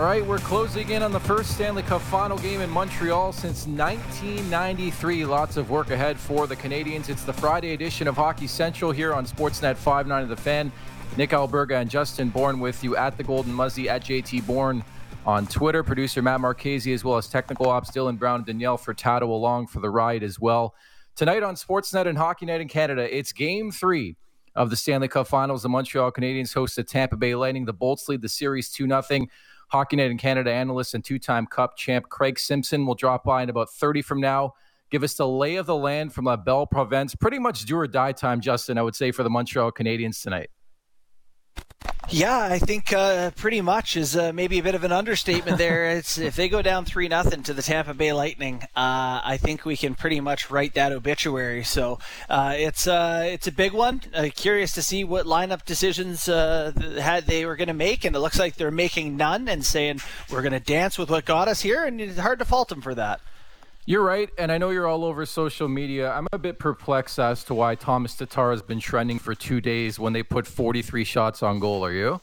right, we're closing in on the first Stanley Cup final game in Montreal since 1993. Lots of work ahead for the Canadiens. It's the Friday edition of Hockey Central here on Sportsnet 590 The Fan. Nick Alberga and Justin Bourne with you at the Golden Muzzy at JT Bourne on Twitter. Producer Matt Marchese, as well as technical ops Dylan Brown and Danielle Furtado along for the ride as well. Tonight on Sportsnet and Hockey Night in Canada, it's Game 3 of the Stanley Cup Finals. The Montreal Canadiens host the Tampa Bay Lightning. The Bolts lead the series 2-0. Hockey Night in Canada analyst and two-time Cup champ Craig Simpson will drop by in about 30 from now. Give us the lay of the land from La Belle Province. Pretty much do or die time, Justin, I would say, for the Montreal Canadiens tonight. Yeah, I think pretty much is maybe a bit of an understatement there. It's if they go down 3-0 to the Tampa Bay Lightning, I think we can pretty much write that obituary. So it's a big one. Curious to see what lineup decisions they were going to make, and it looks like they're making none and saying we're going to dance with what got us here, and it's hard to fault them for that. You're right, and I know you're all over social media. I'm a bit perplexed as to why Thomas Tatar has been trending for 2 days when they put 43 shots on goal. Are you?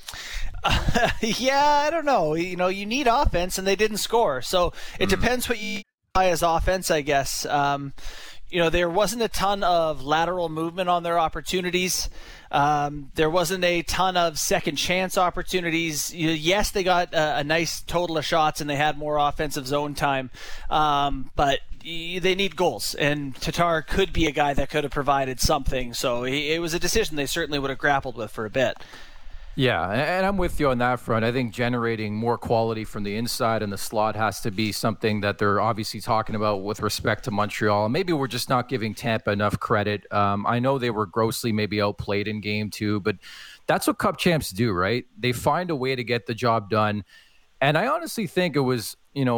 Yeah, I don't know. You know, you need offense, and they didn't score. So it depends what you buy as offense, I guess. There wasn't a ton of lateral movement on their opportunities. There wasn't a ton of second chance opportunities. Yes, they got a nice total of shots and they had more offensive zone time, but they need goals, and Tatar could be a guy that could have provided something. So it was a decision they certainly would have grappled with for a bit. Yeah, and I'm with you on that front. I think generating more quality from the inside and the slot has to be something that they're obviously talking about with respect to Montreal. Maybe we're just not giving Tampa enough credit. I know they were grossly maybe outplayed in Game 2, but that's what Cup champs do, right? They find a way to get the job done. And I honestly think it was,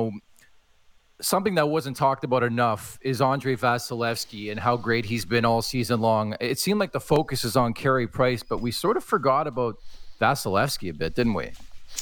something that wasn't talked about enough is Andrei Vasilevskiy and how great he's been all season long. It seemed like the focus is on Carey Price, but we sort of forgot about Vasilevskiy a bit, didn't we?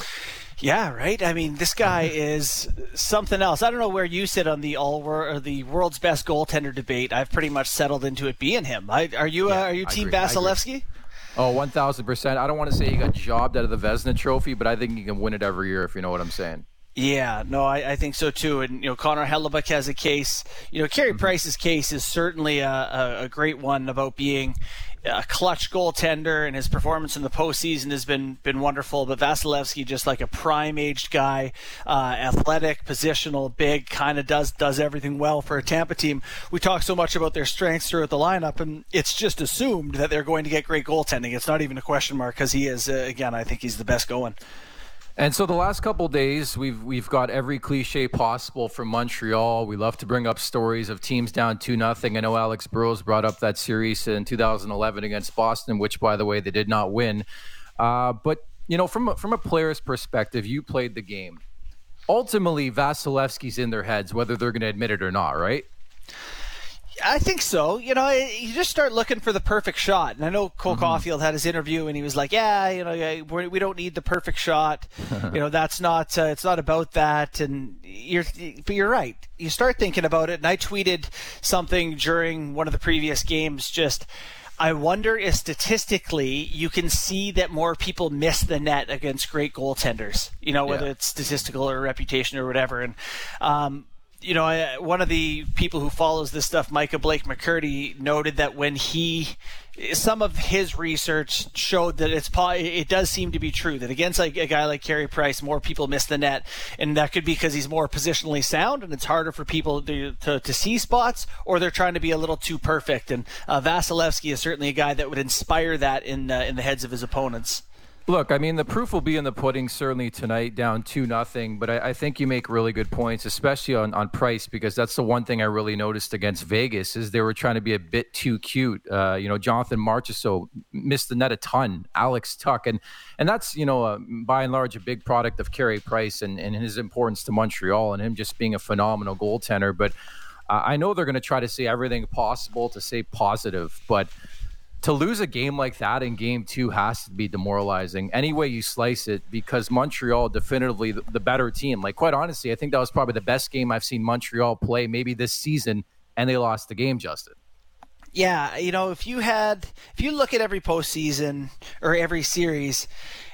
Yeah, right. I mean, this guy is something else. I don't know where you sit on the world's best goaltender debate. I've pretty much settled into it being him. Are you team Vasilevskiy? Oh, 1,000%. I don't want to say he got jobbed out of the Vezina Trophy, but I think he can win it every year, if you know what I'm saying. Yeah, no, I think so too. And Connor Hellebuyck has a case. Carey Price's case is certainly a great one about being a clutch goaltender, and his performance in the postseason has been wonderful. But Vasilevskiy, just like a prime-aged guy, athletic, positional, big, kind of does everything well for a Tampa team. We talk so much about their strengths throughout the lineup, and it's just assumed that they're going to get great goaltending. It's not even a question mark because he is, again, I think he's the best going. And so the last couple of days, we've got every cliche possible from Montreal. We love to bring up stories of teams down 2-0. I know Alex Burrows brought up that series in 2011 against Boston, which, by the way, they did not win. But from a player's perspective, you played the game. Ultimately, Vasilevskiy's in their heads, whether they're going to admit it or not, right? I think so. You just start looking for the perfect shot. And I know Cole Caulfield had his interview, and he was like, we don't need the perfect shot. That's not, it's not about that. But you're right. You start thinking about it. And I tweeted something during one of the previous games, I wonder if statistically you can see that more people miss the net against great goaltenders, whether it's statistical or reputation or whatever. And, one of the people who follows this stuff, Micah Blake McCurdy, noted that when some of his research showed that it does seem to be true that against a guy like Carey Price, more people miss the net, and that could be because he's more positionally sound and it's harder for people to see spots, or they're trying to be a little too perfect. And Vasilevskiy is certainly a guy that would inspire that in the heads of his opponents. Look, I mean, the proof will be in the pudding certainly tonight, down 2-0. But I think you make really good points, especially on Price, because that's the one thing I really noticed against Vegas is they were trying to be a bit too cute. Jonathan Marchessault missed the net a ton. Alex Tuch, and that's by and large a big product of Carey Price and his importance to Montreal and him just being a phenomenal goaltender. But I know they're going to try to say everything possible to say positive, but to lose a game like that in Game 2 has to be demoralizing any way you slice it, because Montreal definitively the better team. Like, quite honestly, I think that was probably the best game I've seen Montreal play maybe this season, and they lost the game, Justin. Yeah, if you look at every postseason or every series,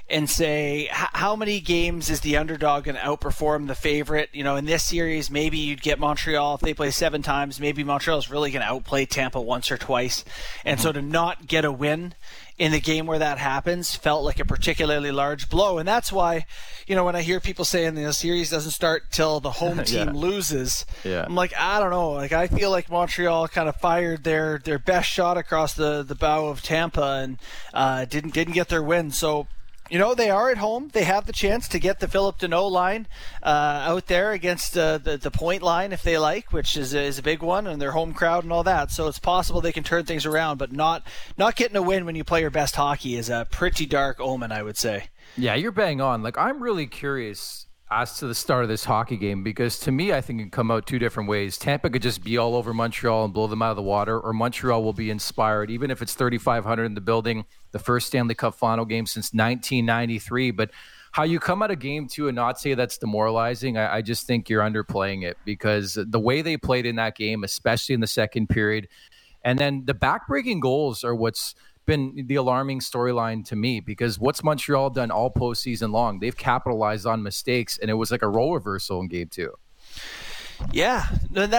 and say, how many games is the underdog going to outperform the favorite? In this series, maybe you'd get Montreal if they play 7 times. Maybe Montreal's really going to outplay Tampa once or twice. And so to not get a win in the game where that happens felt like a particularly large blow. And that's why, when I hear people saying the series doesn't start till the home team loses, I'm like, I don't know. Like, I feel like Montreal kind of fired their best shot across the bow of Tampa and didn't get their win. So, they are at home. They have the chance to get the Phillip Danault line out there against the point line if they like, which is a big one, and their home crowd and all that. So it's possible they can turn things around, but not getting a win when you play your best hockey is a pretty dark omen, I would say. Yeah, you're bang on. Like, I'm really curious as to the start of this hockey game, because to me, I think it can come out 2 different ways. Tampa could just be all over Montreal and blow them out of the water, or Montreal will be inspired, even if it's 3,500 in the building, the first Stanley Cup final game since 1993. But how you come out of game 2 and not say that's demoralizing, I just think you're underplaying it, because the way they played in that game, especially in the second period, and then the backbreaking goals are what's been the alarming storyline to me, because what's Montreal done all postseason long? They've capitalized on mistakes, and it was like a role reversal in game 2. Yeah,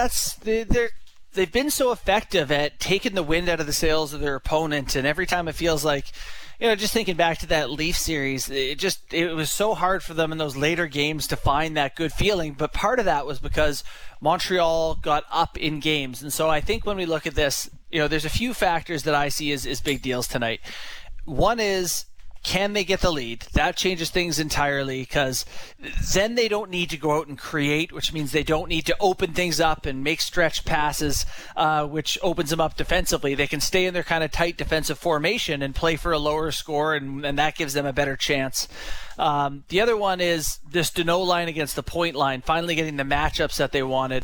they've been so effective at taking the wind out of the sails of their opponent, and every time it feels like, just thinking back to that Leaf series, it was so hard for them in those later games to find that good feeling. But part of that was because Montreal got up in games. And so I think when we look at this, there's a few factors that I see as big deals tonight. One is, can they get the lead? That changes things entirely, because then they don't need to go out and create, which means they don't need to open things up and make stretch passes, which opens them up defensively. They can stay in their kind of tight defensive formation and play for a lower score, and that gives them a better chance. The other one is this Danault line against the point line, finally getting the matchups that they wanted.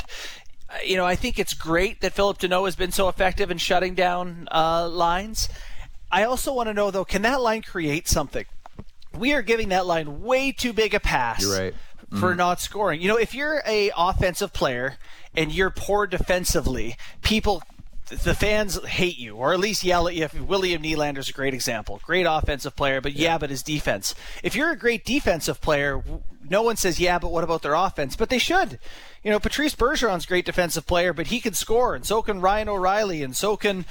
I think it's great that Phillip Danault has been so effective in shutting down lines. I also want to know, though, can that line create something? We are giving that line way too big a pass. You're right. For not scoring. If you're a offensive player and you're poor defensively, the fans hate you, or at least yell at you. William Nylander's a great example. Great offensive player, but but his defense. If you're a great defensive player, no one says, but what about their offense? But they should. Patrice Bergeron's a great defensive player, but he can score, and so can Ryan O'Reilly, and so can,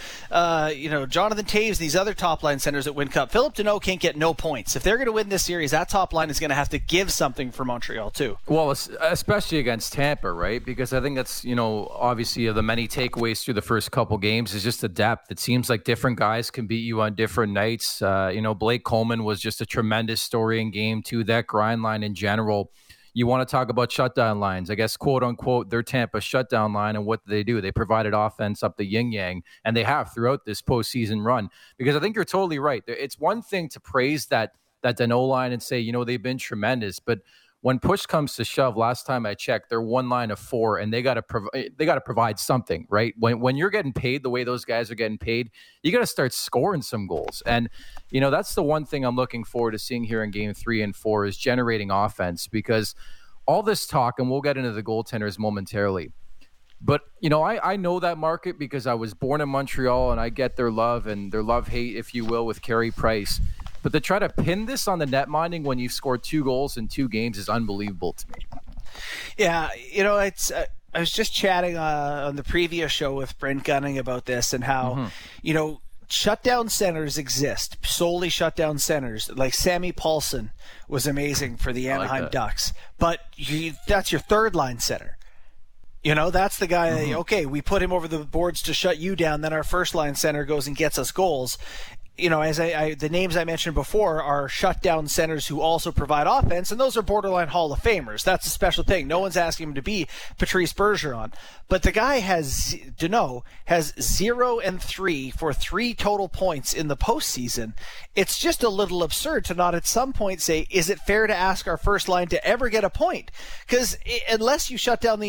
Jonathan Toews, these other top-line centers that win Cup. Phillip Danault can't get no points. If they're going to win this series, that top line is going to have to give something for Montreal, too. Well, especially against Tampa, right? Because I think that's, obviously the many takeaways through the first couple games is just the depth. It seems like different guys can beat you on different nights. Blake Coleman was just a tremendous story in game 2. That grind line in general. You want to talk about shutdown lines, I guess, quote unquote, their Tampa shutdown line. And what do? They provided offense up the yin yang, and they have throughout this postseason run. Because I think you're totally right. It's one thing to praise that Danault line and say, they've been tremendous. But when push comes to shove, last time I checked, they're 1 line of 4, and they got to provide something, right? When you're getting paid the way those guys are getting paid, you got to start scoring some goals. And that's the one thing I'm looking forward to seeing here in game 3 and 4 is generating offense, because all this talk, and we'll get into the goaltenders momentarily, but I know that market because I was born in Montreal, and I get their love and their love-hate, if you will, with Carey Price. But to try to pin this on the net minding when you've scored 2 goals in 2 games is unbelievable to me. Yeah, it's. I was just chatting on the previous show with Brent Gunning about this and how, shutdown centers exist, solely shutdown centers. Like Sammy Paulson was amazing for the Anaheim Ducks, but that's your third line center. That's the guy, okay, we put him over the boards to shut you down, then our first line center goes and gets us goals. As the names I mentioned before are shutdown centers who also provide offense, and those are borderline Hall of Famers. That's a special thing. No one's asking him to be Patrice Bergeron. But the guy Danault has 0 and 3 for 3 total points in the postseason. It's just a little absurd to not at some point say, is it fair to ask our first line to ever get a point? Because unless you shut down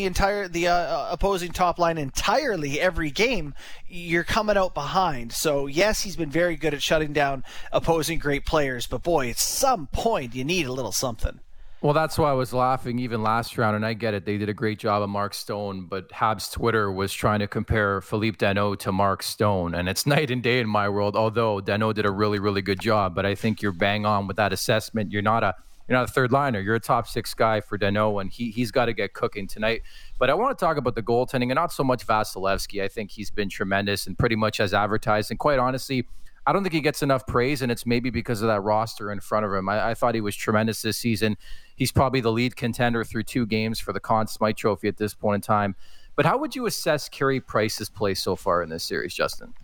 the opposing top line entirely every game, you're coming out behind. So yes, he's been very good at shutting down opposing great players, but boy, at some point you need a little something. Well, that's why I was laughing even last round, and I get it. They did a great job of Mark Stone, but Habs Twitter was trying to compare Philippe Danault to Mark Stone, and it's night and day in my world, although Danault did a really, really good job. But I think you're bang on with that assessment. You're not a third liner. You're a top six guy for Danault, and he's got to get cooking tonight. But I want to talk about the goaltending, and not so much Vasilevsky. I think he's been tremendous and pretty much as advertised. And quite honestly, I don't think he gets enough praise, and it's maybe because of that roster in front of him. I thought he was tremendous this season. He's probably the lead contender through 2 games for the Conn Smythe Trophy at this point in time. But how would you assess Carey Price's play so far in this series, Justin?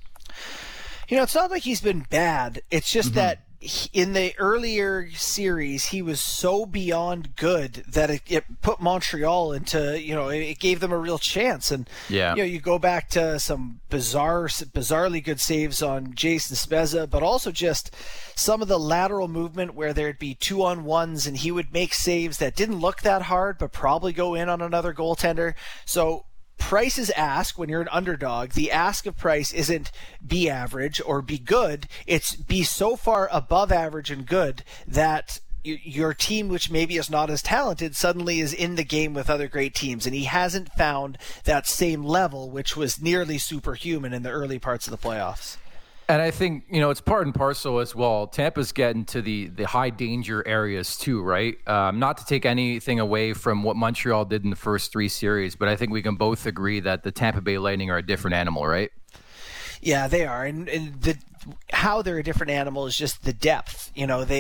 It's not like he's been bad. It's just that in the earlier series, he was so beyond good that it put Montreal into, it gave them a real chance. And, you go back to some bizarrely good saves on Jason Spezza, but also just some of the lateral movement where there'd be 2-on-1s and he would make saves that didn't look that hard, but probably go in on another goaltender. So Price's ask, when you're an underdog, the ask of Price isn't be average or be good. It's be so far above average and good that your team, which maybe is not as talented, suddenly is in the game with other great teams. And he hasn't found that same level, which was nearly superhuman in the early parts of the playoffs. And I think, it's part and parcel as well. Tampa's getting to the high danger areas too, right? Not to take anything away from what Montreal did in the first 3 series, but I think we can both agree that the Tampa Bay Lightning are a different animal, right? Yeah, they are. And how they're a different animal is just the depth.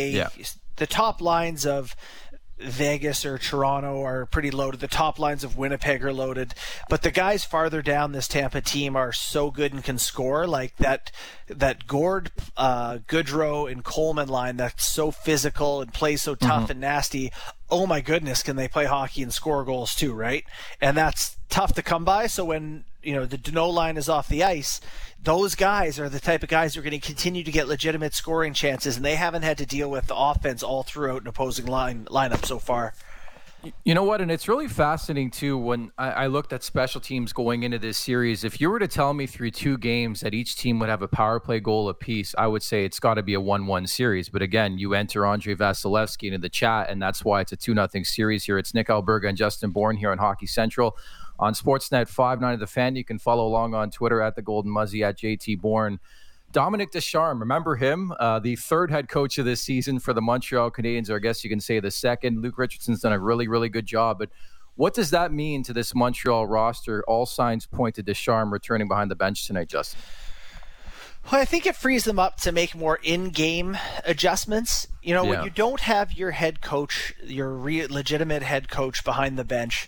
The top lines of Vegas or Toronto are pretty loaded. The top lines of Winnipeg are loaded. But the guys farther down this Tampa team are so good and can score. Like that Gord, Goodrow, and Coleman line that's so physical and plays so tough and nasty. Oh my goodness, can they play hockey and score goals too, right? And that's tough to come by. So when the Danault line is off the ice, those guys are the type of guys who are going to continue to get legitimate scoring chances, and they haven't had to deal with the offense all throughout an opposing lineup so far. You know what? And it's really fascinating, too, when I looked at special teams going into this series. If you were to tell me through 2 games that each team would have a power play goal apiece, I would say it's got to be a 1-1 series. But again, you enter Andrei Vasilevsky into the chat, and that's why it's a 2-0 series here. It's Nick Alberga and Justin Bourne here on Hockey Central. On Sportsnet 590 The Fan, you can follow along on Twitter at The Golden Muzzy, at JT Bourne. Dominic Ducharme, remember him? The 3rd head coach of this season for the Montreal Canadiens, or I guess you can say the 2nd. Luke Richardson's done a really, really good job. But what does that mean to this Montreal roster? All signs point to Ducharme returning behind the bench tonight, Justin. Well, I think it frees them up to make more in-game adjustments. When you don't have your head coach, your legitimate head coach behind the bench,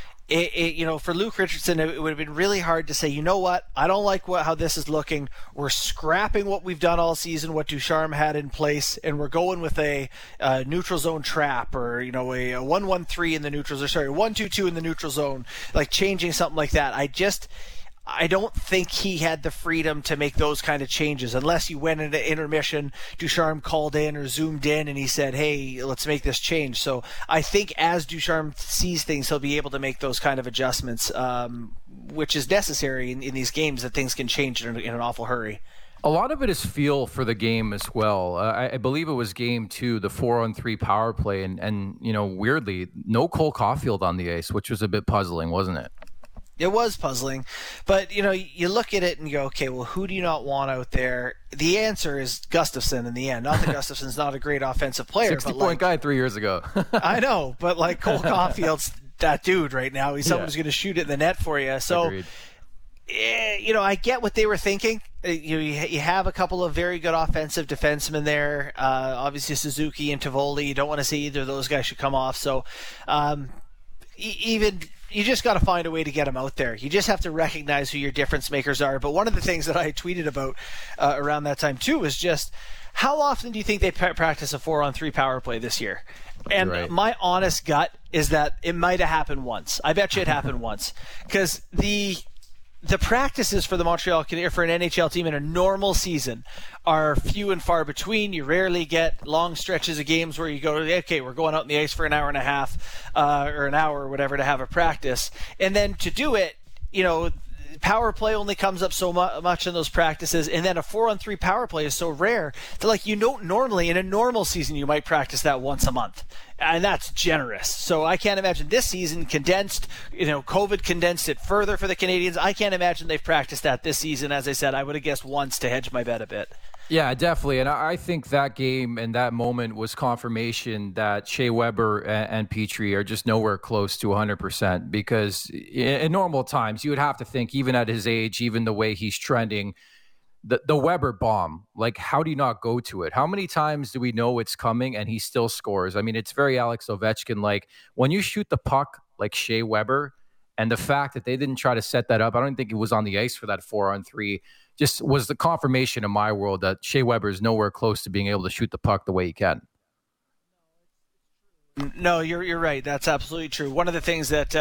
for Luke Richardson, it would have been really hard to say, you know what, I don't like how this is looking. We're scrapping what we've done all season, what Ducharme had in place, and we're going with a neutral zone trap or, a 1-1-3 in the neutral zone, 1-2-2 in the neutral zone, like changing something like that. I don't think he had the freedom to make those kind of changes unless you went into intermission, Ducharme called in or zoomed in and he said, hey, let's make this change. So I think as Ducharme sees things, he'll be able to make those kind of adjustments, which is necessary in these games that things can change in an awful hurry. A lot of it is feel for the game as well. I believe it was game 2, the 4-on-3 power play. And weirdly, no Cole Caulfield on the ice, which was a bit puzzling, wasn't it? It was puzzling, but you look at it and you go, okay, well, who do you not want out there? The answer is Gustafsson in the end. Not that Gustafsson's not a great offensive player, 60-point guy 3 years ago. I know, but Cole Caulfield's that dude right now. He's someone who's going to shoot it in the net for you. So, Agreed. I get what they were thinking. You have a couple of very good offensive defensemen there. Obviously, Suzuki and Tivoli. You don't want to say either of those guys should come off. So, you just got to find a way to get them out there. You just have to recognize who your difference makers are. But one of the things that I tweeted about around that time too was just how often do you think they practice a 4-on-3 power play this year? And my honest gut is that it might have happened once. I bet you it happened once because the practices for the Montreal Canadiens, for an NHL team in a normal season, are few and far between. You rarely get long stretches of games where you go, okay, we're going out on the ice for an hour and a half or an hour or whatever to have a practice. And then to do it, power play only comes up so much in those practices, and then a 4-on-3 power play is so rare that, like, you don't normally in a normal season you might practice that once a month, and that's generous. So I can't imagine this season condensed. COVID condensed it further for the Canadians. I can't imagine they've practiced that this season. As I said, I would have guessed once to hedge my bet a bit. Yeah, definitely. And I think that game and that moment was confirmation that Shea Weber and Petrie are just nowhere close to 100%, because in normal times, you would have to think, even at his age, even the way he's trending, the Weber bomb, like, how do you not go to it? How many times do we know it's coming and he still scores? I mean, it's very Alex Ovechkin-like. When you shoot the puck like Shea Weber, and the fact that they didn't try to set that up, I don't think it was on the ice for that 4-on-3, just was the confirmation in my world that Shea Weber is nowhere close to being able to shoot the puck the way he can. No, you're right. That's absolutely true. One of the things that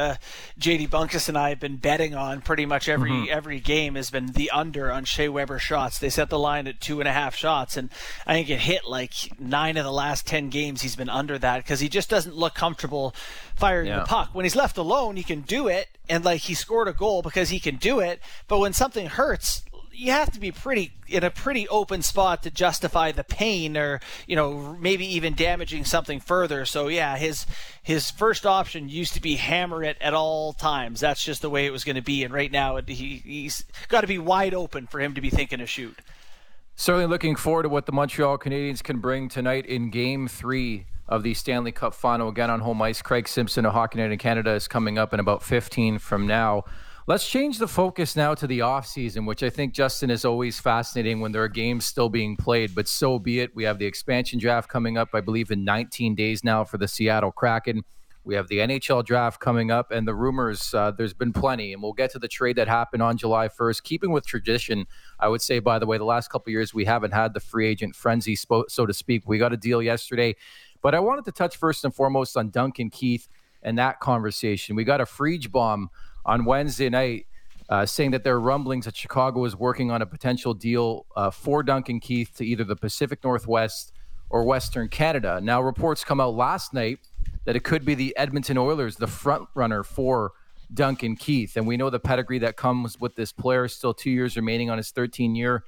JD Bunkus and I have been betting on pretty much every game has been the under on Shea Weber shots. They set the line at 2.5 shots, and I think it hit like 9 of the last 10 games he's been under that, because he just doesn't look comfortable firing the puck. When he's left alone, he can do it, and like, he scored a goal because he can do it. But when something hurts, you have to be in a pretty open spot to justify the pain, or maybe even damaging something further. So yeah, his first option used to be hammer it at all times. That's just the way it was going to be. And right now, he's got to be wide open for him to be thinking of shoot. Certainly looking forward to what the Montreal Canadiens can bring tonight in Game 3 of the Stanley Cup Final, again on home ice. Craig Simpson of Hockey Night in Canada is coming up in about 15 from now. Let's change the focus now to the offseason, which I think, Justin, is always fascinating when there are games still being played, but so be it. We have the expansion draft coming up, I believe, in 19 days now for the Seattle Kraken. We have the NHL draft coming up, and the rumors, there's been plenty, and we'll get to the trade that happened on July 1st. Keeping with tradition, I would say, by the way, the last couple of years, we haven't had the free agent frenzy, so to speak. We got a deal yesterday, but I wanted to touch first and foremost on Duncan Keith and that conversation. We got a Frege bomb on Wednesday night saying that there are rumblings that Chicago is working on a potential deal for Duncan Keith to either the Pacific Northwest or Western Canada. Now, reports come out last night that it could be the Edmonton Oilers, the front runner for Duncan Keith. And we know the pedigree that comes with this player. Still 2 years remaining on his 13-year,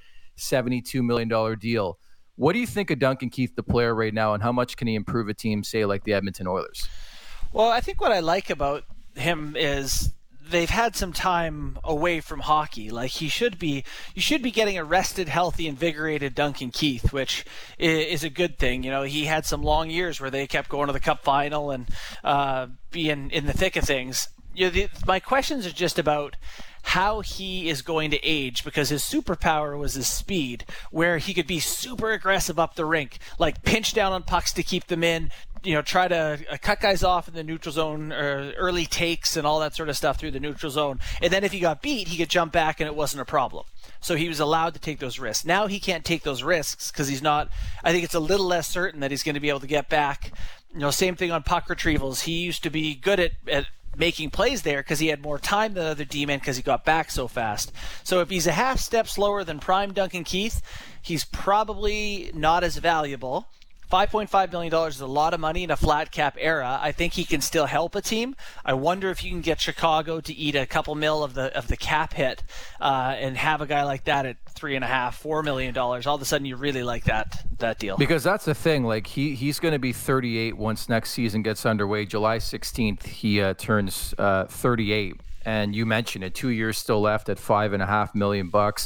$72 million deal. What do you think of Duncan Keith, the player, right now, and how much can he improve a team, say, like the Edmonton Oilers? Well, I think what I like about him is they've had some time away from hockey. Like, you should be getting a rested, healthy, invigorated Duncan Keith, which is a good thing. He had some long years where they kept going to the Cup final and being in the thick of things. My questions are just about how he is going to age, because his superpower was his speed, where he could be super aggressive up the rink, like pinch down on pucks to keep them in, try to cut guys off in the neutral zone, or early takes and all that sort of stuff through the neutral zone. And then if he got beat, he could jump back and it wasn't a problem. So he was allowed to take those risks. Now he can't take those risks because he's not. I think it's a little less certain that he's going to be able to get back. Same thing on puck retrievals. He used to be good at making plays there because he had more time than other D-men because he got back so fast. So if he's a half step slower than prime Duncan Keith, he's probably not as valuable. $5.5 million is a lot of money in a flat cap era. I think he can still help a team. I wonder if you can get Chicago to eat a couple mil of the cap hit and have a guy like that at $3.5-4 million. All of a sudden, you really like that deal. Because that's the thing. Like, he's going to be 38 once next season gets underway. July 16th, he turns 38. And you mentioned it, 2 years still left at $5.5 million.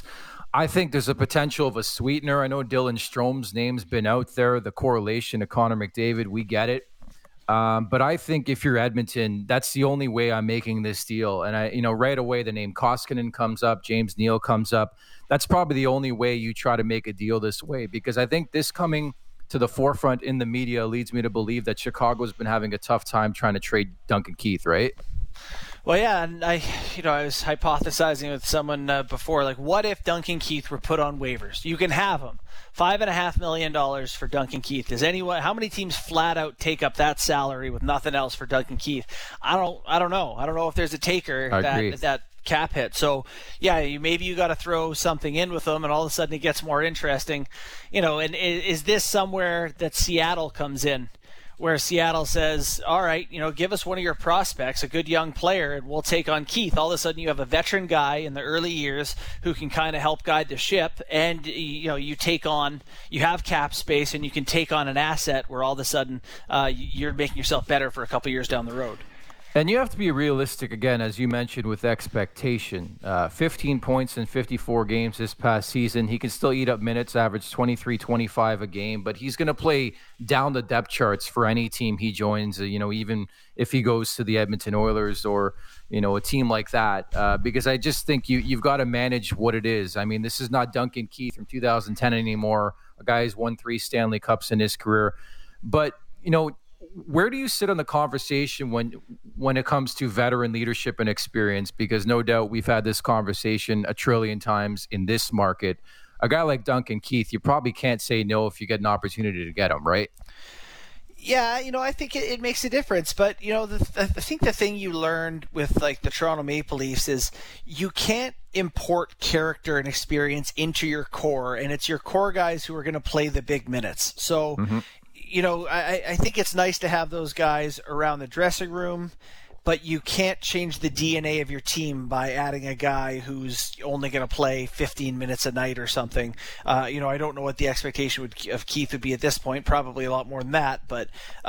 I think there's a potential of a sweetener. I know Dylan Strome's name's been out there, the correlation to Connor McDavid. We get it. But I think if you're Edmonton, that's the only way I'm making this deal. And right away, the name Koskinen comes up, James Neal comes up. That's probably the only way you try to make a deal this way, because I think this coming to the forefront in the media leads me to believe that Chicago's been having a tough time trying to trade Duncan Keith, right? Well, yeah, and I was hypothesizing with someone before, like, what if Duncan Keith were put on waivers? You can have him. $5.5 million for Duncan Keith. How many teams flat out take up that salary with nothing else for Duncan Keith? I don't know. I don't know if there's a taker that cap hit. So, yeah, maybe you got to throw something in with them, and all of a sudden it gets more interesting. And is this somewhere that Seattle comes in, where Seattle says, all right, give us one of your prospects, a good young player, and we'll take on Keith. All of a sudden you have a veteran guy in the early years who can kind of help guide the ship, and you have cap space, and you can take on an asset where all of a sudden you're making yourself better for a couple years down the road. And you have to be realistic, again, as you mentioned, with expectation. 15 points in 54 games this past season. He can still eat up minutes, average 23, 25 a game, but he's going to play down the depth charts for any team he joins, even if he goes to the Edmonton Oilers or, a team like that. Because I just think you've got to manage what it is. I mean, this is not Duncan Keith from 2010 anymore, a guy who's won 3 Stanley Cups in his career. But, where do you sit on the conversation when it comes to veteran leadership and experience? Because no doubt we've had this conversation a trillion times in this market. A guy like Duncan Keith, you probably can't say no if you get an opportunity to get him, right? Yeah, I think it makes a difference. But, I think the thing you learned with like the Toronto Maple Leafs is you can't import character and experience into your core, and it's your core guys who are going to play the big minutes. So, I think it's nice to have those guys around the dressing room, but you can't change the DNA of your team by adding a guy who's only going to play 15 minutes a night or something. I don't know what the expectation of Keith would be at this point, probably a lot more than that, but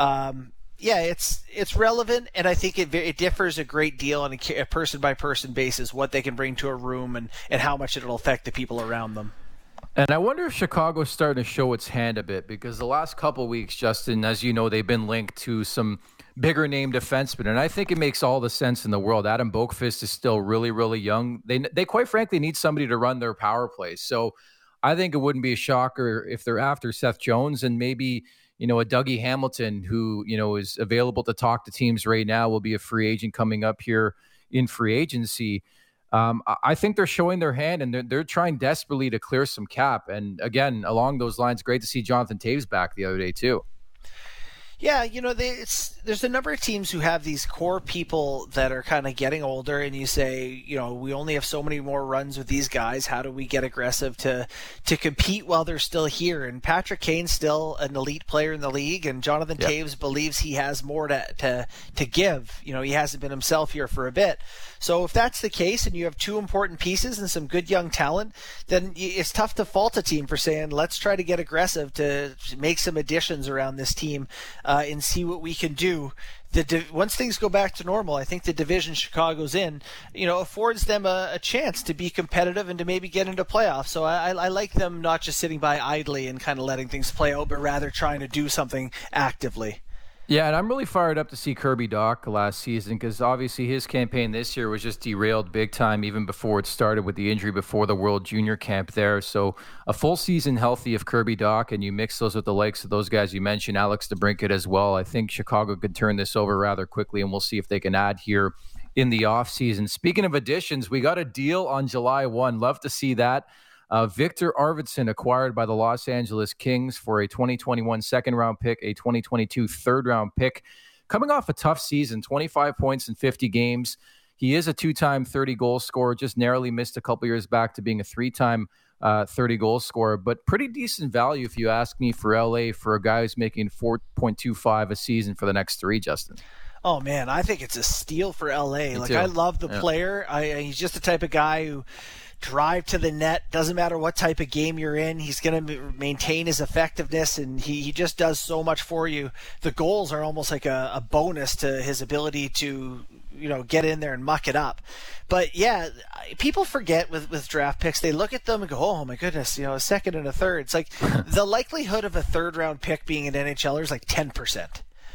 it's relevant, and I think it differs a great deal on a person-by-person basis, what they can bring to a room and how much it'll affect the people around them. And I wonder if Chicago's starting to show its hand a bit, because the last couple of weeks, Justin, as you know, they've been linked to some bigger name defensemen, and I think it makes all the sense in the world. Adam Boqvist is still really, really young. They quite frankly need somebody to run their power plays. So I think it wouldn't be a shocker if they're after Seth Jones and maybe, a Dougie Hamilton who, is available to talk to teams right now, will be a free agent coming up here in free agency. I think they're showing their hand, and they're trying desperately to clear some cap. And again, along those lines, great to see Jonathan Toews back the other day too. Yeah, there's a number of teams who have these core people that are kind of getting older, and you say, we only have so many more runs with these guys. How do we get aggressive to compete while they're still here? And Patrick Kane's still an elite player in the league, and Jonathan Toews believes he has more to give. He hasn't been himself here for a bit. So if that's the case, and you have 2 important pieces and some good young talent, then it's tough to fault a team for saying, let's try to get aggressive to make some additions around this team and see what we can do. Once things go back to normal, I think the division Chicago's in, affords them a chance to be competitive and to maybe get into playoffs. So I like them not just sitting by idly and kind of letting things play out, but rather trying to do something actively. Yeah, and I'm really fired up to see Kirby Dach last season, because obviously his campaign this year was just derailed big time even before it started with the injury before the World Junior Camp there. So a full season healthy of Kirby Dach, and you mix those with the likes of those guys you mentioned, Alex DeBrincat as well. I think Chicago could turn this over rather quickly, and we'll see if they can add here in the offseason. Speaking of additions, we got a deal on July 1. Love to see that. Victor Arvidsson acquired by the Los Angeles Kings for a 2021 second-round pick, a 2022 third-round pick. Coming off a tough season, 25 points in 50 games. He is a 2-time 30-goal scorer, just narrowly missed a couple years back to being a 3-time 30-goal scorer, but pretty decent value, if you ask me, for LA for a guy who's making $4.25 a season for the next 3, Justin. Oh, man, I think it's a steal for LA. I love the player. He's just the type of guy who drive to the net, doesn't matter what type of game you're in, he's going to maintain his effectiveness, and he just does so much for you. The goals are almost like a bonus to his ability to get in there and muck it up. But yeah, people forget with draft picks, they look at them and go, oh my goodness, a second and a third. It's like the likelihood of a third round pick being an NHLer is like 10%.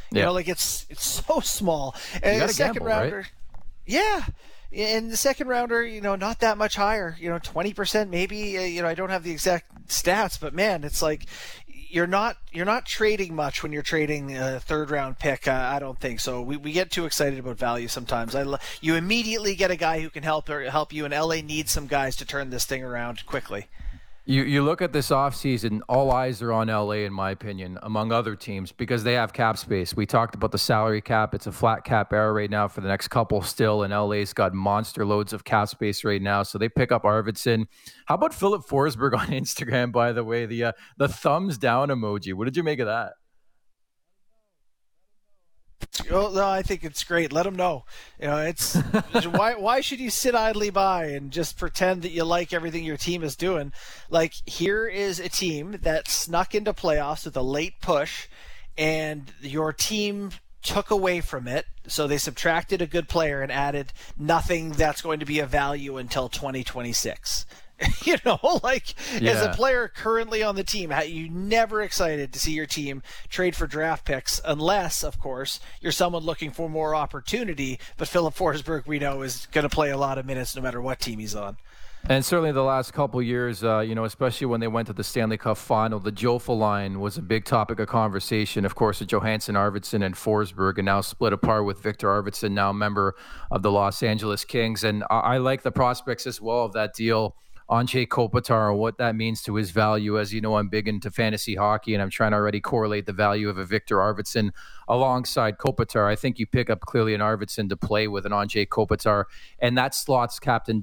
It's so small. And a second gamble, rounder, right? Yeah. In the second rounder, not that much higher, 20% maybe. I don't have the exact stats, but man, it's like you're not trading much when you're trading a third round pick. I don't think so. We get too excited about value sometimes. You immediately get a guy who can help you, and LA needs some guys to turn this thing around quickly. You look at this offseason, all eyes are on LA, in my opinion, among other teams, because they have cap space. We talked about the salary cap. It's a flat cap era right now for the next couple still, and LA's got monster loads of cap space right now, so they pick up Arvidsson. How about Philip Forsberg on Instagram, by the way? The thumbs down emoji. What did you make of that? Oh, no, I think it's great. Let them know. It's why should you sit idly by and just pretend that you like everything your team is doing? Like, here is a team that snuck into playoffs with a late push, and your team took away from it. So they subtracted a good player and added nothing that's going to be of value until 2026. As a player currently on the team, you never excited to see your team trade for draft picks unless, of course, you're someone looking for more opportunity. But Philip Forsberg, we know, is going to play a lot of minutes no matter what team he's on. And certainly the last couple of years, especially when they went to the Stanley Cup final, the Jofa line was a big topic of conversation. Of course, with Johansson, Arvidsson, and Forsberg, and now split apart with Victor Arvidsson, now a member of the Los Angeles Kings. And I like the prospects as well of that deal. Anze Kopitar, what that means to his value. As you know, I'm big into fantasy hockey, and I'm trying to already correlate the value of a Victor Arvidsson alongside Kopitar. I think you pick up clearly an Arvidsson to play with an Anze Kopitar, and that slots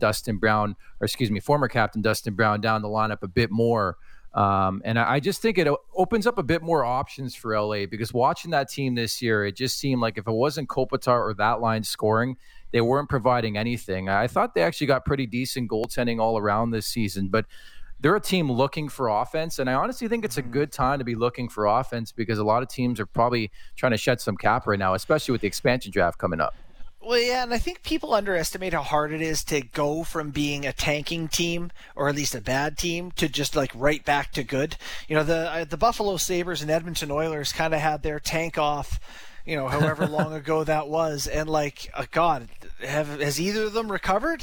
former captain Dustin Brown down the lineup a bit more. And I just think it opens up a bit more options for LA, because watching that team this year, it just seemed like if it wasn't Kopitar or that line scoring, they weren't providing anything. I thought they actually got pretty decent goaltending all around this season, but they're a team looking for offense, and I honestly think it's a good time to be looking for offense, because a lot of teams are probably trying to shed some cap right now, especially with the expansion draft coming up. Well, yeah, and I think people underestimate how hard it is to go from being a tanking team, or at least a bad team, to just like right back to good. The Buffalo Sabres and Edmonton Oilers kind of had their tank off, however long ago that was, and God, has either of them recovered?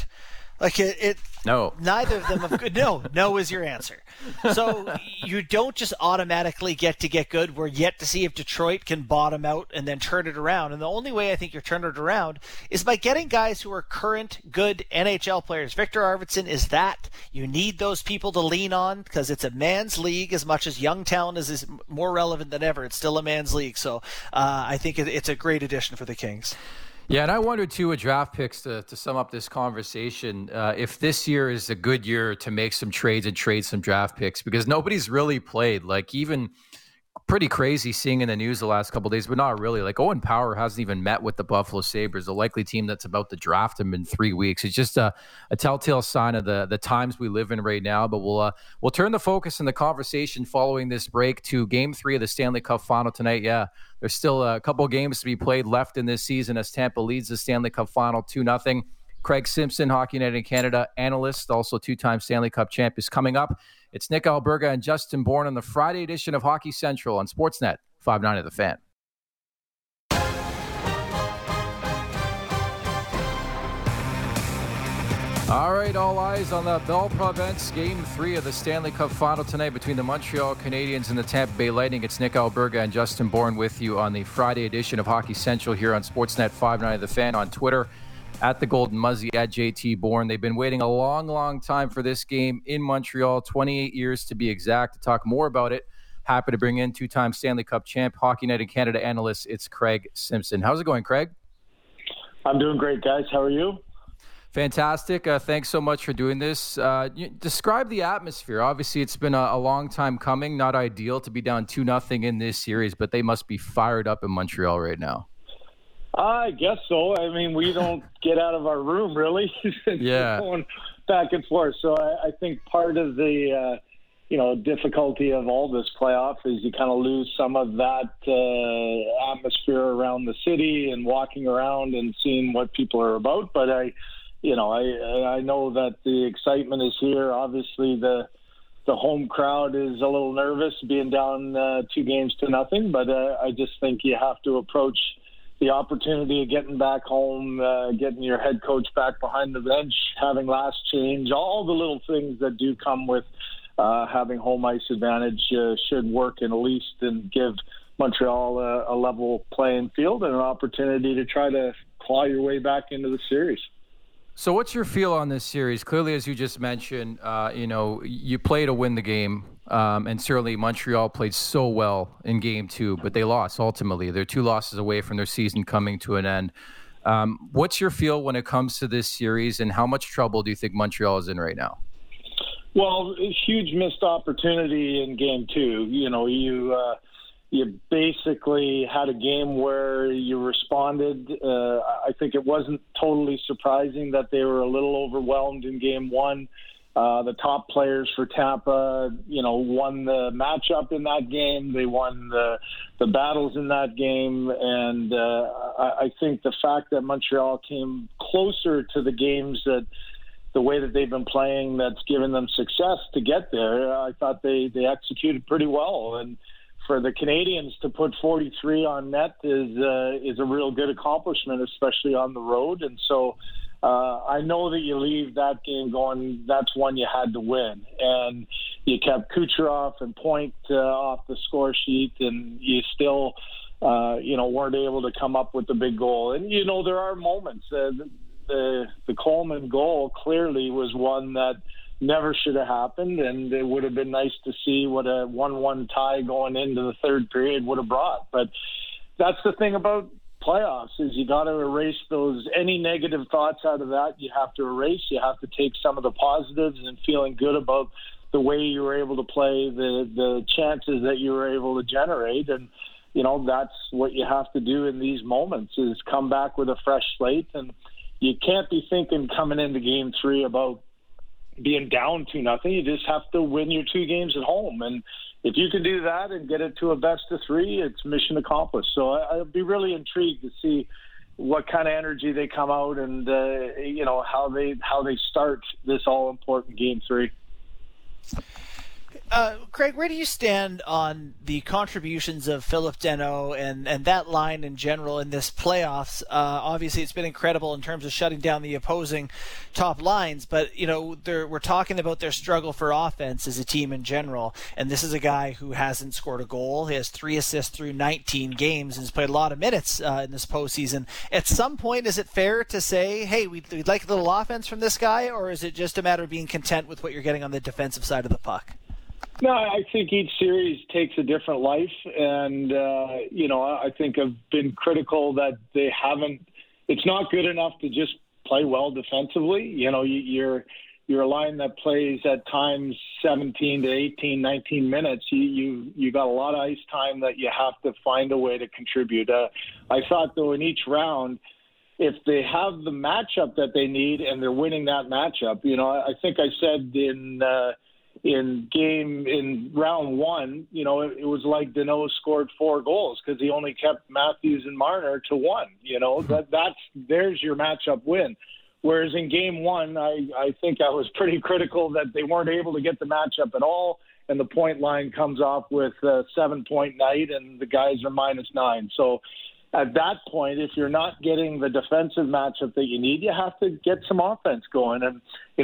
No. Neither of them have good. No is your answer. So you don't just automatically get good. We're yet to see if Detroit can bottom out and then turn it around. And the only way I think you're turning it around is by getting guys who are current, good NHL players. Victor Arvidsson is that. You need those people to lean on, because it's a man's league. As much as young talent is more relevant than ever, it's still a man's league. So I think it's a great addition for the Kings. Yeah, and I wondered, too, with draft picks, to sum up this conversation, if this year is a good year to make some trades and trade some draft picks, because nobody's really played. Even pretty crazy seeing in the news the last couple of days, but not really. Owen Power hasn't even met with the Buffalo Sabres, a likely team that's about to draft him in 3 weeks. It's just a telltale sign of the times we live in right now. But we'll turn the focus in the conversation following this break to Game 3 of the Stanley Cup Final tonight. Yeah, there's still a couple games to be played left in this season as Tampa leads the Stanley Cup Final 2-0. Craig Simpson, Hockey Night in Canada analyst, also two-time Stanley Cup champ, is coming up. It's Nick Alberga and Justin Bourne on the Friday edition of Hockey Central on Sportsnet 590 of the Fan. All right, all eyes on the Bell Province Game 3 of the Stanley Cup Final tonight between the Montreal Canadiens and the Tampa Bay Lightning. It's Nick Alberga and Justin Bourne with you on the Friday edition of Hockey Central here on Sportsnet 590 of the Fan, on Twitter at the Golden Muzzy, at JT Bourne. They've been waiting a long, long time for this game in Montreal, 28 years to be exact. To talk more about it, happy to bring in two-time Stanley Cup champ, Hockey Night in Canada analyst, it's Craig Simpson. How's it going, Craig? I'm doing great, guys. How are you? Fantastic. Thanks so much for doing this. Describe the atmosphere. Obviously, it's been a long time coming. Not ideal to be down 2-0 in this series, but they must be fired up in Montreal right now. I guess so. I mean, we don't get out of our room, really. Yeah. Going back and forth. So I think part of the, difficulty of all this playoff is you kind of lose some of that atmosphere around the city and walking around and seeing what people are about. But I know that the excitement is here. Obviously, the home crowd is a little nervous being down 2-0, but I just think you have to approach the opportunity of getting back home, getting your head coach back behind the bench, having last change, all the little things that do come with having home ice advantage should work at least and give Montreal a level playing field and an opportunity to try to claw your way back into the series. So what's your feel on this series? Clearly, as you just mentioned, you play to win the game, and certainly Montreal played so well in Game 2, but they lost ultimately. They're 2 losses away from their season coming to an end. What's your feel when it comes to this series, and how much trouble do you think Montreal is in right now? Well, a huge missed opportunity in Game 2. you basically had a game where you responded. I think it wasn't totally surprising that they were a little overwhelmed in game one. The top players for Tampa, won the matchup in that game. They won the battles in that game. And I think the fact that Montreal came closer to the games that the way that they've been playing that's given them success to get there, I thought they executed pretty well. And for the Canadians to put 43 on net is a real good accomplishment, especially on the road. And so I know that you leave that game going, that's one you had to win. And you kept Kucherov and Point off the score sheet, and you still, weren't able to come up with the big goal. And, there are moments. The Coleman goal clearly was one that never should have happened, and it would have been nice to see what a 1-1 tie going into the third period would have brought. But that's the thing about playoffs, is you got to erase any negative thoughts out of that. You have to erase. You have to take some of the positives and feeling good about the way you were able to play, the chances that you were able to generate. And, that's what you have to do in these moments, is come back with a fresh slate. And you can't be thinking coming into game 3 about being down 2-0. You just have to win your 2 games at home. And if you can do that and get it to a best of 3, it's mission accomplished. So I'd be really intrigued to see what kind of energy they come out and, how they start this all-important game 3. Craig, where do you stand on the contributions of Phillip Danault and that line in general in this playoffs? Obviously, it's been incredible in terms of shutting down the opposing top lines, but we're talking about their struggle for offense as a team in general, and this is a guy who hasn't scored a goal. He has 3 assists through 19 games and has played a lot of minutes in this postseason. At some point, is it fair to say, hey, we'd like a little offense from this guy, or is it just a matter of being content with what you're getting on the defensive side of the puck? No, I think each series takes a different life, and I think I've been critical that they haven't. It's not good enough to just play well defensively. You're a line that plays at times 17 to 18, 19 minutes. You got a lot of ice time that you have to find a way to contribute. I thought though in each round, if they have the matchup that they need and they're winning that matchup, I think I said in round 1, it was like Danault scored 4 goals because he only kept Matthews and Marner to 1. There's your matchup win. Whereas in game 1, I think I was pretty critical that they weren't able to get the matchup at all, and the point line comes off with a 7-point night, and the guys are -9. So at that point, if you're not getting the defensive matchup that you need, you have to get some offense going. And,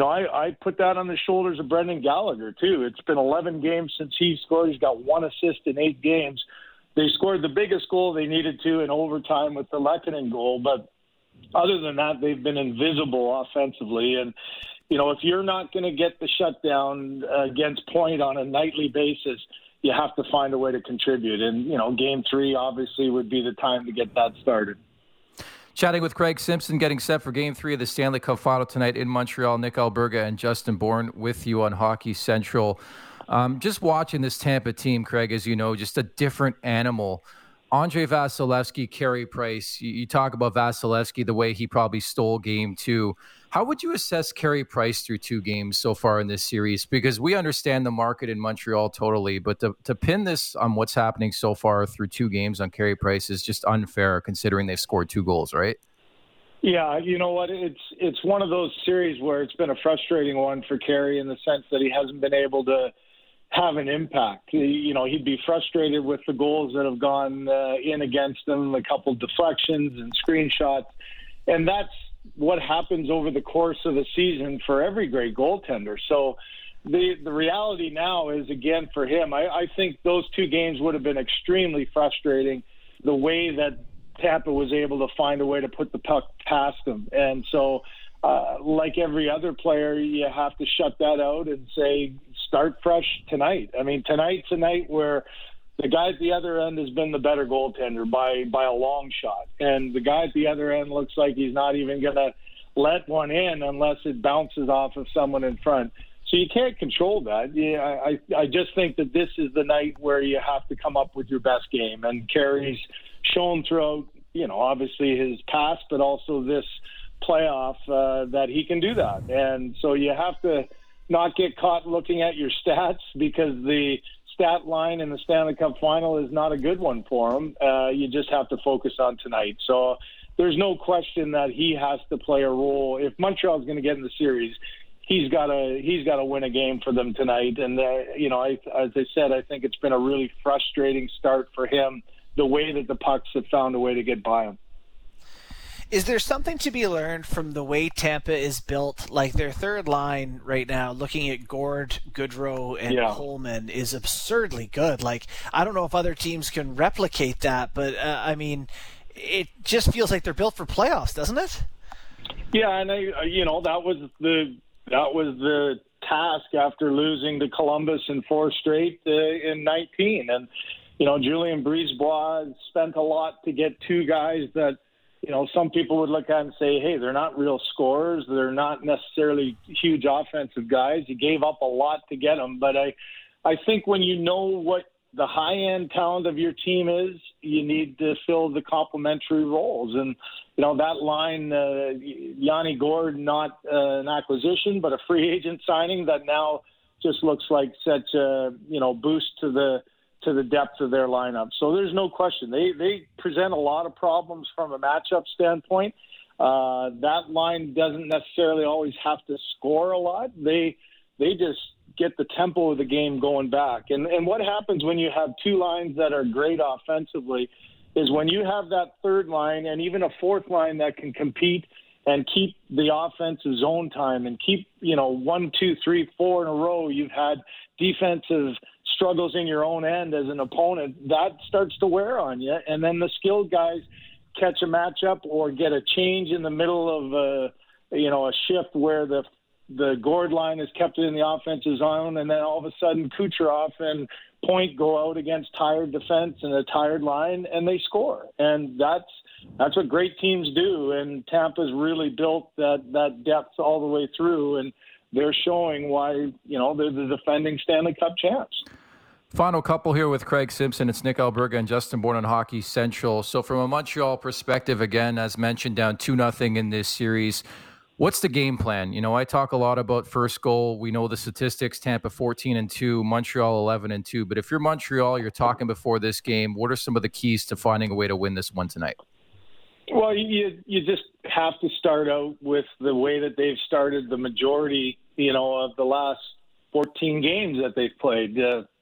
I put that on the shoulders of Brendan Gallagher, too. It's been 11 games since he scored. He's got 1 assist in 8 games. They scored the biggest goal they needed to in overtime with the Lehkonen goal. But other than that, they've been invisible offensively. And, if you're not going to get the shutdown against Point on a nightly basis, you have to find a way to contribute. And, game 3 obviously would be the time to get that started. Chatting with Craig Simpson, getting set for Game 3 of the Stanley Cup Final tonight in Montreal. Nick Alberga and Justin Bourne with you on Hockey Central. Just watching this Tampa team, Craig, as you know, just a different animal. Andrei Vasilevskiy, Carey Price. You talk about Vasilevskiy, the way he probably stole Game 2. How would you assess Carey Price through 2 games so far in this series? Because we understand the market in Montreal totally, but to pin this on what's happening so far through 2 games on Carey Price is just unfair considering they've scored 2 goals, right? Yeah, you know what? It's one of those series where it's been a frustrating one for Carey in the sense that he hasn't been able to have an impact. He'd be frustrated with the goals that have gone in against him, a couple deflections and screenshots, and that's what happens over the course of the season for every great goaltender. So the reality now is, again, for him, I think those 2 games would have been extremely frustrating, the way that Tampa was able to find a way to put the puck past them. And so like every other player, you have to shut that out and say, start fresh tonight. I mean, tonight's a night where the guy at the other end has been the better goaltender by a long shot. And the guy at the other end looks like he's not even going to let one in unless it bounces off of someone in front. So you can't control that. Yeah, I just think that this is the night where you have to come up with your best game. And Carey's shown throughout, obviously his past, but also this playoff that he can do that. And so you have to not get caught looking at your stats, because the stat line in the Stanley Cup final is not a good one for him. You just have to focus on tonight. So there's no question that he has to play a role. If Montreal's going to get in the series, he's got to win a game for them tonight. And as I said, I think it's been a really frustrating start for him, the way that the pucks have found a way to get by him. Is there something to be learned from the way Tampa is built? Like, their third line right now, looking at Gord, Goodrow, and Coleman, is absurdly good. Like, I don't know if other teams can replicate that, but it just feels like they're built for playoffs, doesn't it? Yeah, and that was the task after losing to Columbus in 4 straight in 19, and Julien Brisebois spent a lot to get 2 guys that some people would look at and say, hey, they're not real scorers. They're not necessarily huge offensive guys. You gave up a lot to get them. But I think when you know what the high-end talent of your team is, you need to fill the complementary roles. And, that line, Yanni Gord, not an acquisition, but a free agent signing that now just looks like such a, boost to the depth of their lineup. So there's no question. They present a lot of problems from a matchup standpoint. That line doesn't necessarily always have to score a lot. They just get the tempo of the game going back. And what happens when you have 2 lines that are great offensively is when you have that third line and even a fourth line that can compete and keep the offensive zone time and keep, 1, 2, 3, 4 in a row, you've had defensive struggles in your own end as an opponent, that starts to wear on you. And then the skilled guys catch a matchup or get a change in the middle of a shift where the Gord line has kept it in the offensive zone, and then all of a sudden Kucherov and Point go out against tired defense and a tired line, and they score. And that's what great teams do. And Tampa's really built that depth all the way through, and they're showing why they're the defending Stanley Cup champs. Final couple here with Craig Simpson. It's Nick Alberga and Justin Bourne on Hockey Central. So from a Montreal perspective, again, as mentioned, down 2-0 in this series, what's the game plan? I talk a lot about first goal. We know the statistics, Tampa 14-2, Montreal 11-2. But if you're Montreal, you're talking before this game, what are some of the keys to finding a way to win this one tonight? Well, you just have to start out with the way that they've started the majority, of the last 14 games that they've played.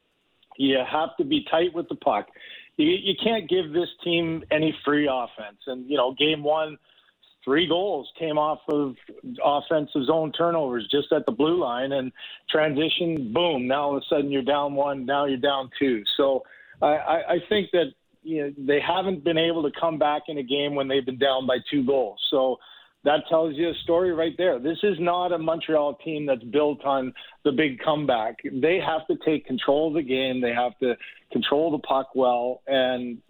You have to be tight with the puck. You can't give this team any free offense. And, game 1, 3 goals came off of offensive zone turnovers just at the blue line, and transition, boom, now all of a sudden you're down 1, now you're down 2. So I think that they haven't been able to come back in a game when they've been down by 2 goals. So that tells you a story right there. This is not a Montreal team that's built on the big comeback. They have to take control of the game. They have to control the puck well. And,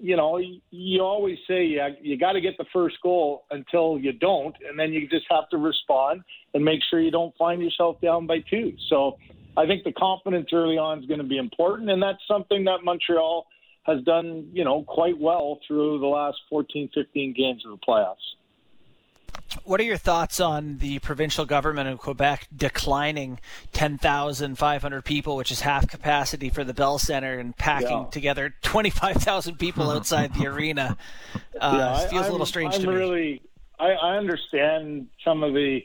you always say you got to get the first goal until you don't, and then you just have to respond and make sure you don't find yourself down by 2. So I think the confidence early on is going to be important, and that's something that Montreal has done, quite well through the last 14, 15 games of the playoffs. What are your thoughts on the provincial government of Quebec declining 10,500 people, which is half capacity for the Bell Center, and packing together 25,000 people outside the arena? Feels a little strange to me. I understand some of the,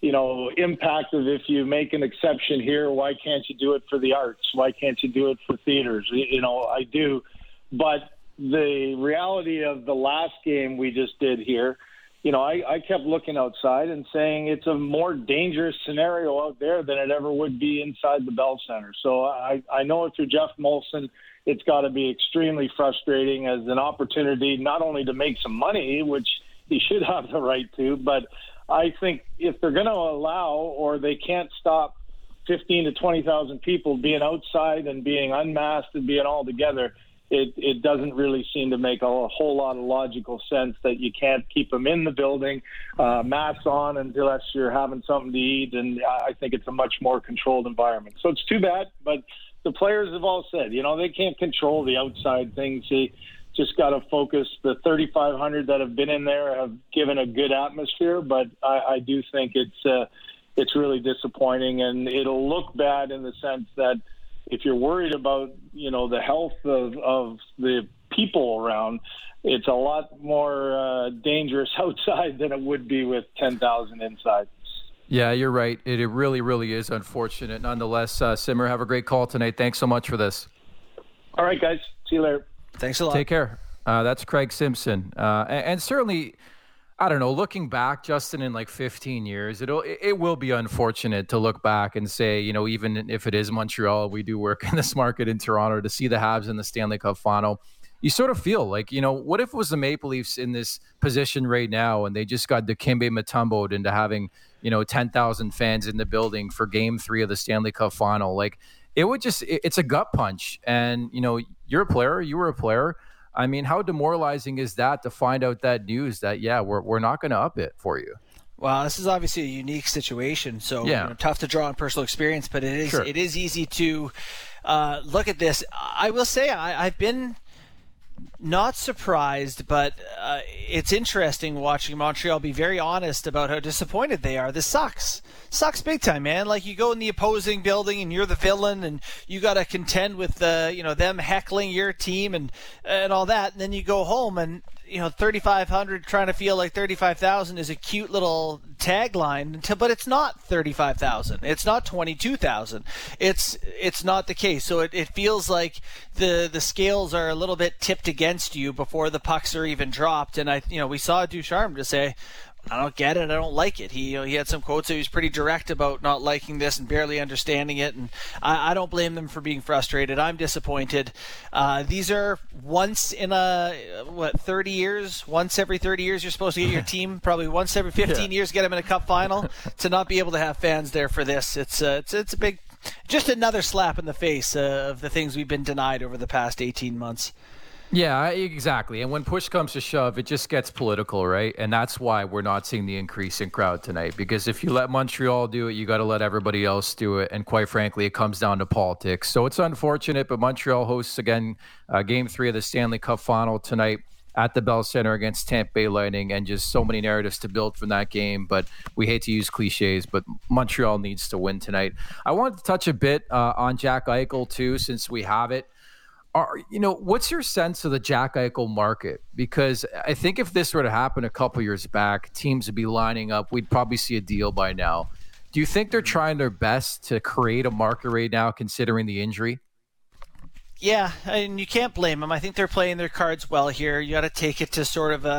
impact of if you make an exception here, why can't you do it for the arts? Why can't you do it for theaters? I do. But the reality of the last game we just did here, I kept looking outside and saying it's a more dangerous scenario out there than it ever would be inside the Bell Center. So I know through Jeff Molson, it's got to be extremely frustrating as an opportunity not only to make some money, which he should have the right to, but I think if they're going to allow or they can't stop 15 to 20,000 people being outside and being unmasked and being all together, it doesn't really seem to make a whole lot of logical sense that you can't keep them in the building, masks on unless you're having something to eat. And I think it's a much more controlled environment. So it's too bad, but the players have all said, they can't control the outside things. They just got to focus. The 3,500 that have been in there have given a good atmosphere, but I do think it's really disappointing, and it'll look bad in the sense that if you're worried about, the health of the people around, it's a lot more dangerous outside than it would be with 10,000 inside. Yeah, you're right. It really, really is unfortunate. Nonetheless, Simmer, have a great call tonight. Thanks so much for this. All right, guys. See you later. Thanks a lot. Take care. That's Craig Simpson. And certainly, I don't know, looking back, Justin, in like 15 years, it will be unfortunate to look back and say, even if it is Montreal, we do work in this market in Toronto, to see the Habs in the Stanley Cup final. You sort of feel like, what if it was the Maple Leafs in this position right now and they just got Dikembe Mutombo'd into having, 10,000 fans in the building for Game 3 of the Stanley Cup final? Like, it's a gut punch. And, you're a player, you were a player. I mean, how demoralizing is that to find out that news that, we're not going to up it for you? Well, this is obviously a unique situation, so tough to draw on personal experience, but it is easy to look at this. I will say I've been not surprised, but it's interesting watching Montreal be very honest about how disappointed they are. This sucks big time, man. Like, you go in the opposing building and you're the villain and you got to contend with them heckling your team and all that, and then you go home and 3,500 trying to feel like 35,000 is a cute little tagline, but it's not 35,000. It's not 22,000. It's not the case. So it feels like the scales are a little bit tipped against you before the pucks are even dropped. And we saw Ducharme to say, I don't get it. I don't like it. He had some quotes that he was pretty direct about not liking this and barely understanding it. And I don't blame them for being frustrated. I'm disappointed. These are once in 30 years? Once every 30 years you're supposed to get your team. Probably once every 15 years get them in a cup final. To not be able to have fans there for this, it's a big, just another slap in the face of the things we've been denied over the past 18 months. Yeah, exactly. And when push comes to shove, it just gets political, right? And that's why we're not seeing the increase in crowd tonight. Because if you let Montreal do it, you got to let everybody else do it. And quite frankly, it comes down to politics. So it's unfortunate, but Montreal hosts again Game 3 of the Stanley Cup final tonight at the Bell Center against Tampa Bay Lightning, and just so many narratives to build from that game. But we hate to use cliches, but Montreal needs to win tonight. I wanted to touch a bit on Jack Eichel too, since we have it. What's your sense of the Jack Eichel market? Because I think if this were to happen a couple years back, teams would be lining up. We'd probably see a deal by now. Do you think they're trying their best to create a market right now, considering the injury? Yeah, and you can't blame them. I think they're playing their cards well here. You got to take it to sort of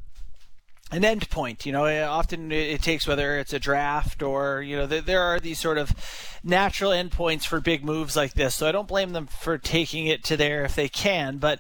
an end point. Often it takes, whether it's a draft or, there are these sort of natural endpoints for big moves like this. So I don't blame them for taking it to there if they can. But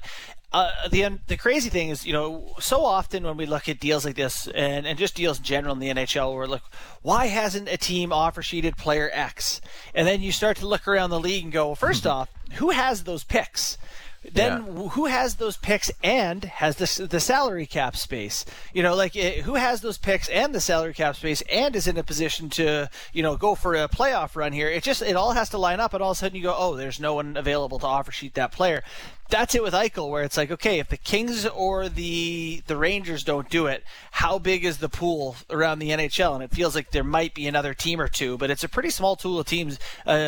the crazy thing is, so often when we look at deals like this and just deals in general in the NHL, we're like, why hasn't a team offer sheeted player X? And then you start to look around the league and go, well, first off, who has those picks? Then who has those picks and has the salary cap space? Who has those picks and the salary cap space and is in a position to, go for a playoff run here? It all has to line up, and all of a sudden you go, oh, there's no one available to offer sheet that player. That's it with Eichel, where it's like, okay, if the Kings or the Rangers don't do it, how big is the pool around the NHL? And it feels like there might be another team or two, but it's a pretty small pool of teams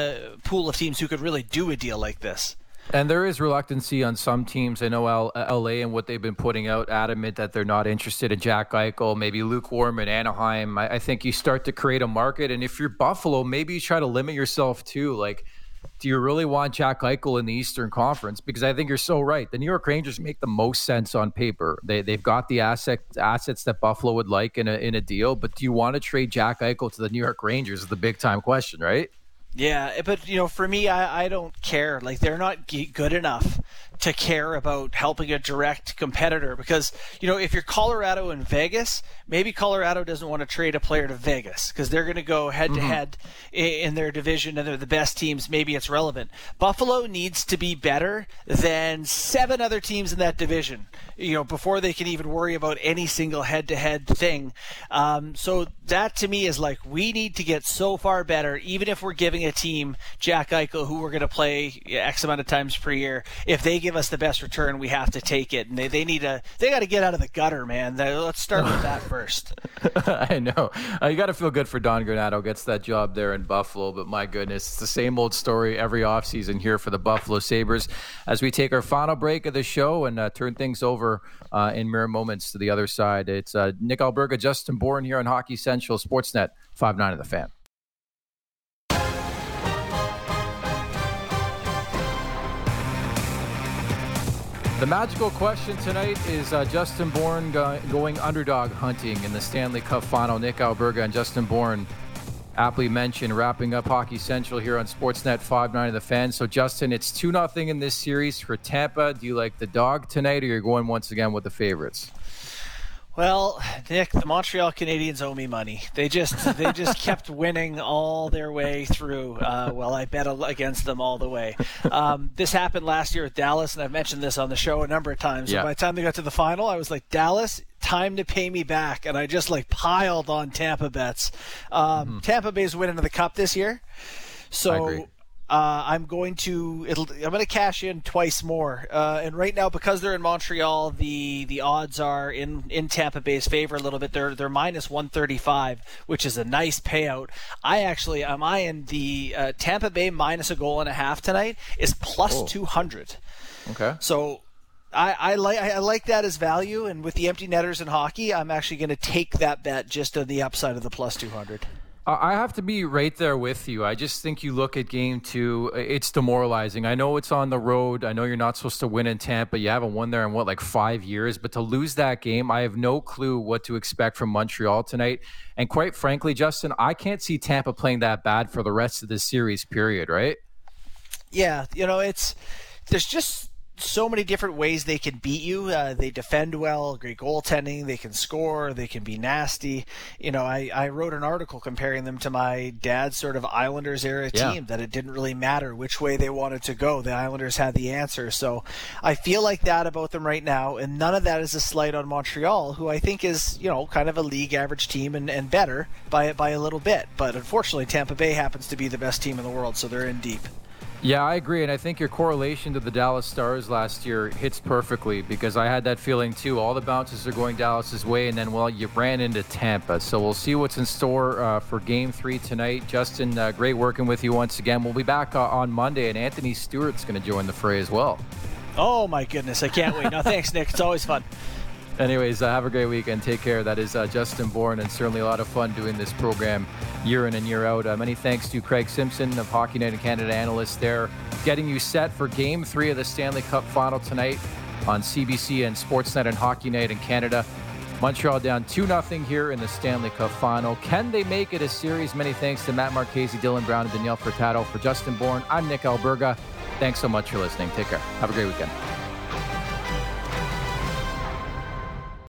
who could really do a deal like this. And there is reluctancy on some teams. I know LA and what they've been putting out, adamant that they're not interested in Jack Eichel, maybe lukewarm in Anaheim. I think you start to create a market. And if you're Buffalo, maybe you try to limit yourself too. Like, do you really want Jack Eichel in the Eastern Conference? Because I think you're so right. The New York Rangers make the most sense on paper. They've got the assets that Buffalo would like in a deal. But do you want to trade Jack Eichel to the New York Rangers is the big time question, right? Yeah, but for me, I don't care. Like, they're not good enough to care about helping a direct competitor, because if you're Colorado and Vegas, maybe Colorado doesn't want to trade a player to Vegas because they're going to go head to head in their division and they're the best teams. Maybe it's relevant. Buffalo needs to be better than 7 other teams in that division, before they can even worry about any single head-to-head thing. So that to me is like, we need to get so far better, even if we're giving a team Jack Eichel, who we're going to play X amount of times per year. If they give us the best return, we have to take it. And they got to get out of the gutter, man. Let's start with that first. I know. You got to feel good for Don Granato, gets that job there in Buffalo. But my goodness, it's the same old story every offseason here for the Buffalo Sabres. As we take our final break of the show and turn things over in mere moments to the other side, it's Nick Alberga, Justin Bourne here on Hockey Central, Sportsnet 590 of the Fan. The magical question tonight is Justin Bourne going underdog hunting in the Stanley Cup Final. Nick Alberga and Justin Bourne, aptly mentioned, wrapping up Hockey Central here on Sportsnet 590 The Fan. So, Justin, it's 2-0 in this series for Tampa. Do you like the dog tonight, or you're going once again with the favorites? Well, Nick, the Montreal Canadiens owe me money. They just kept winning all their way through. I bet against them all the way. This happened last year with Dallas, and I've mentioned this on the show a number of times. Yeah. And by the time they got to the final, I was like, Dallas, time to pay me back. And I just piled on Tampa bets. Tampa Bay's winning the Cup this year. So I agree. I'm going to cash in twice more. And right now, because they're in Montreal, the odds are in Tampa Bay's favor a little bit. They're minus 135, which is a nice payout. I'm eyeing the Tampa Bay minus a goal and a half tonight is plus 200. Okay. So I like that as value, and with the empty netters in hockey, I'm actually going to take that bet just on the upside of the plus 200. I have to be right there with you. I just think you look at Game 2, it's demoralizing. I know it's on the road. I know you're not supposed to win in Tampa. You haven't won there in, 5 years? But to lose that game, I have no clue what to expect from Montreal tonight. And quite frankly, Justin, I can't see Tampa playing that bad for the rest of this series, period, right? Yeah, there's just so many different ways they can beat you. They defend well, great goaltending, they can score, they can be nasty. I wrote an article comparing them to my dad's sort of Islanders era team, that it didn't really matter which way they wanted to go. The Islanders had the answer. So I feel like that about them right now, and none of that is a slight on Montreal, who I think is, kind of a league average team and better by a little bit. But unfortunately, Tampa Bay happens to be the best team in the world, so they're in deep. Yeah, I agree, and I think your correlation to the Dallas Stars last year hits perfectly, because I had that feeling too. All the bounces are going Dallas's way, and then, you ran into Tampa. So we'll see what's in store for Game 3 tonight. Justin, great working with you once again. We'll be back on Monday, and Anthony Stewart's going to join the fray as well. Oh, my goodness, I can't wait. No, thanks, Nick. It's always fun. Anyways, have a great weekend. Take care. That is Justin Bourne, and certainly a lot of fun doing this program year in and year out. Many thanks to Craig Simpson of Hockey Night in Canada analyst there, getting you set for Game 3 of the Stanley Cup Final tonight on CBC and Sportsnet and Hockey Night in Canada. Montreal down 2-0 here in the Stanley Cup Final. Can they make it a series? Many thanks to Matt Marchese, Dylan Brown, and Danielle Furtado. For Justin Bourne, I'm Nick Alberga. Thanks so much for listening. Take care. Have a great weekend.